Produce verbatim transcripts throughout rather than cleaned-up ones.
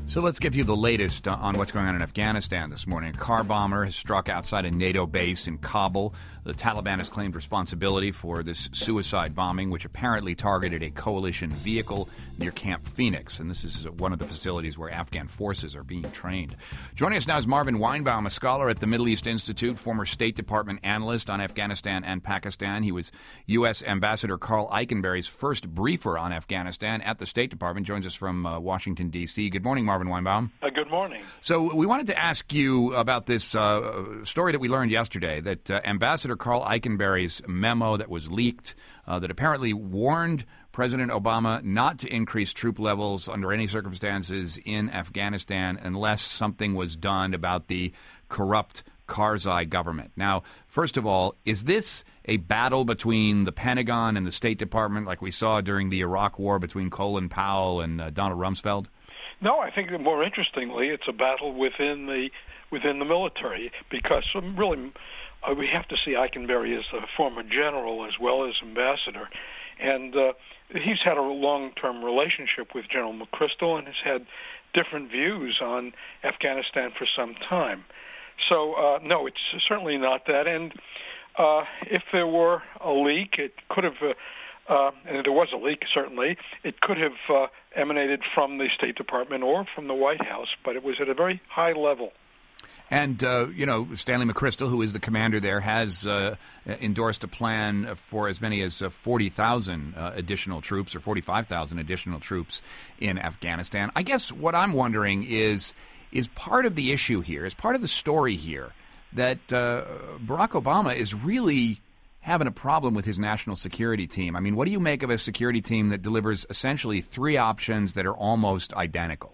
So let's give you the latest on what's going on in Afghanistan this morning. A car bomber has struck outside a NATO base in Kabul. The Taliban has claimed responsibility for this suicide bombing, which apparently targeted a coalition vehicle near Camp Phoenix. And this is one of the facilities where Afghan forces are being trained. Joining us now is Marvin Weinbaum, a scholar at the Middle East Institute, former State Department analyst on Afghanistan and Pakistan. He was U S. Ambassador Carl Eikenberry's first briefer on Afghanistan at the State Department. Joins us from uh, Washington, D C. Good morning, Marvin Weinbaum. Uh, good morning. So we wanted to ask you about this uh, story that we learned yesterday, that uh, Ambassador Carl Eikenberry's memo that was leaked uh, that apparently warned President Obama not to increase troop levels under any circumstances in Afghanistan unless something was done about the corrupt Karzai government. Now, first of all, is this a battle between the Pentagon and the State Department like we saw during the Iraq War between Colin Powell and uh, Donald Rumsfeld? No, I think that more interestingly, it's a battle within the within the military, because um, really uh, we have to see Eikenberry as a former general as well as ambassador, and uh, he's had a long-term relationship with General McChrystal and has had different views on Afghanistan for some time. So, uh, no, it's certainly not that. And uh, if there were a leak, it could have, uh, uh, and there was a leak, certainly, it could have uh, emanated from the State Department or from the White House, but it was at a very high level. And, uh, you know, Stanley McChrystal, who is the commander there, has uh, endorsed a plan for as many as uh, forty thousand uh, additional troops or forty-five thousand additional troops in Afghanistan. I guess what I'm wondering is, is part of the issue here, is part of the story here, that uh, Barack Obama is really having a problem with his national security team. I mean, what do you make of a security team that delivers essentially three options that are almost identical?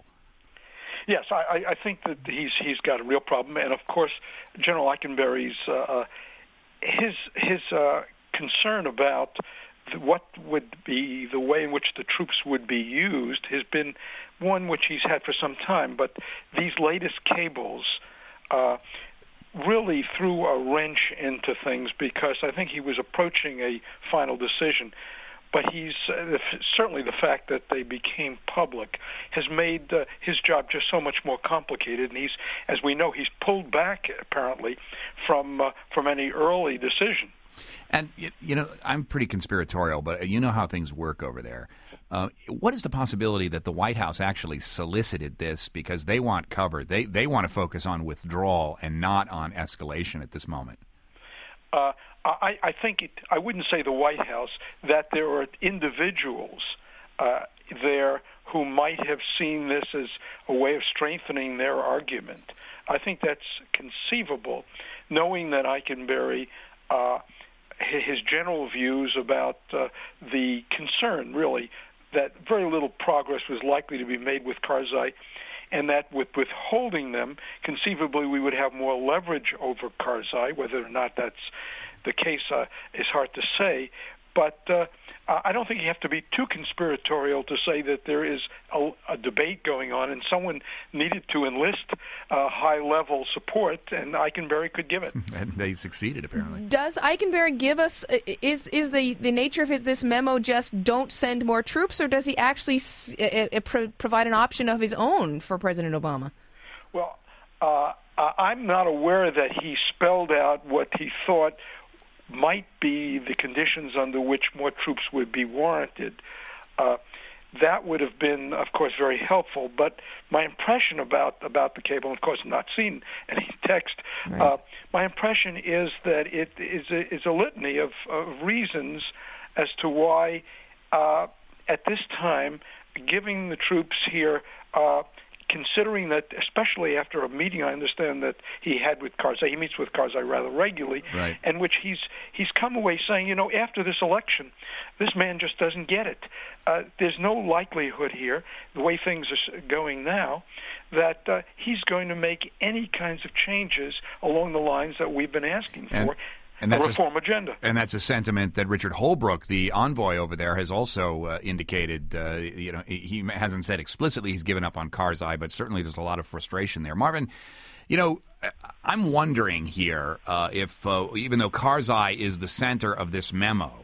Yes, I, I think that he's he's got a real problem, and of course, General Eikenberry's uh, his his uh, concern about the, what would be the way in which the troops would be used has been one which he's had for some time. But these latest cables uh, really threw a wrench into things, because I think he was approaching a final decision. But he's uh, certainly the fact that they became public has made uh, his job just so much more complicated. And he's, as we know, he's pulled back apparently from uh, from any early decision. And you know, I'm pretty conspiratorial, but you know how things work over there. Uh, what is the possibility that the White House actually solicited this because they want cover? They they want to focus on withdrawal and not on escalation at this moment. Uh, I, I think it, I wouldn't say the White House, that there are individuals uh, there who might have seen this as a way of strengthening their argument. I think that's conceivable, knowing that Eikenberry, uh, his general views about uh, the concern, really, that very little progress was likely to be made with Karzai, and that with withholding them, conceivably we would have more leverage over Karzai. Whether or not that's the case uh, is hard to say, but uh, I don't think you have to be too conspiratorial to say that there is a, a debate going on, and someone needed to enlist uh, high-level support, and Eikenberry could give it. And they succeeded, apparently. Does Eikenberry give us, is is the, the nature of his, this memo just don't send more troops, or does he actually uh, uh, pro- provide an option of his own for President Obama? Well, uh, I'm not aware that he spelled out what he thought might be the conditions under which more troops would be warranted. Uh, that would have been, of course, very helpful. But my impression about, about the cable, and of course not seen any text, right. uh, my impression is that it is a, is a litany of, of reasons as to why, uh, at this time, giving the troops here, uh, considering that, especially after a meeting I understand that he had with Karzai, he meets with Karzai rather regularly, right. in which he's he's come away saying, you know, after this election, this man just doesn't get it. Uh, there's no likelihood here, the way things are going now, that uh, he's going to make any kinds of changes along the lines that we've been asking and- for. And that's a reform a, agenda. And that's a sentiment that Richard Holbrooke, the envoy over there, has also uh, indicated. Uh, you know, he hasn't said explicitly he's given up on Karzai, but certainly there's a lot of frustration there. Marvin, you know, I'm wondering here uh, if, uh, even though Karzai is the center of this memo,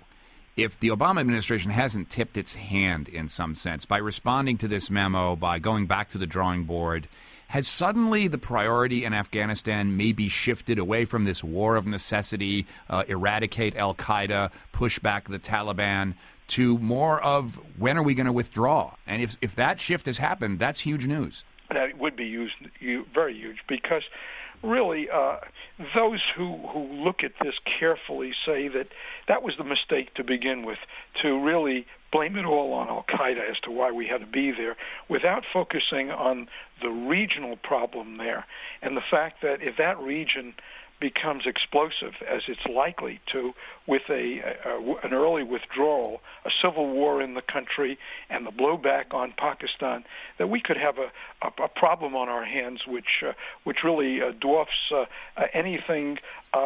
if the Obama administration hasn't tipped its hand in some sense by responding to this memo, by going back to the drawing board, has suddenly the priority in Afghanistan maybe shifted away from this war of necessity, uh, eradicate al-Qaeda, push back the Taliban, to more of when are we going to withdraw? And if if that shift has happened, that's huge news. That would be used, you, very huge, because really uh, those who, who look at this carefully say that that was the mistake to begin with, to really blame it all on al-Qaeda as to why we had to be there, without focusing on the regional problem there and the fact that if that region becomes explosive, as it's likely to, with a, a an early withdrawal, a civil war in the country, and the blowback on Pakistan, that we could have a, a, a problem on our hands which uh, which really uh, dwarfs uh, uh, anything uh,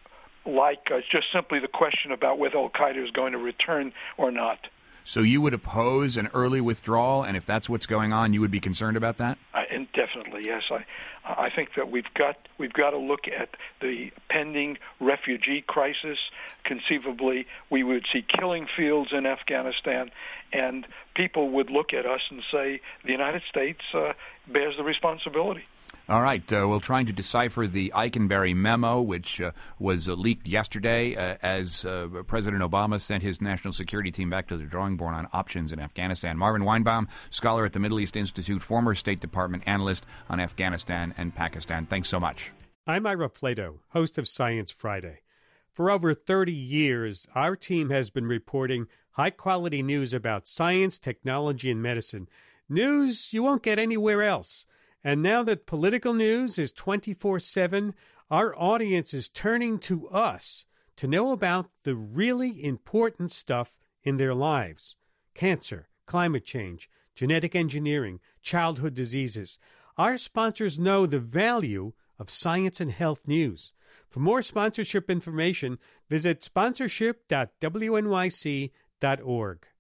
like uh, just simply the question about whether al-Qaeda is going to return or not. So you would oppose an early withdrawal, and if that's what's going on, you would be concerned about that? Uh, and definitely, yes. I I think that we've got we've got to look at the pending refugee crisis. Conceivably, we would see killing fields in Afghanistan, and people would look at us and say the United States uh, bears the responsibility. All right. Uh, we're trying to decipher the Eikenberry memo, which uh, was uh, leaked yesterday uh, as uh, President Obama sent his national security team back to the drawing board on options in Afghanistan. Marvin Weinbaum, scholar at the Middle East Institute, former State Department analyst on Afghanistan and Pakistan. Thanks so much. I'm Ira Flato, host of Science Friday. For over thirty years, our team has been reporting high-quality news about science, technology, and medicine. News you won't get anywhere else. And now that political news is twenty-four seven, our audience is turning to us to know about the really important stuff in their lives. Cancer, climate change, genetic engineering, childhood diseases. Our sponsors know the value of science and health news. For more sponsorship information, visit sponsorship dot w n y c dot org.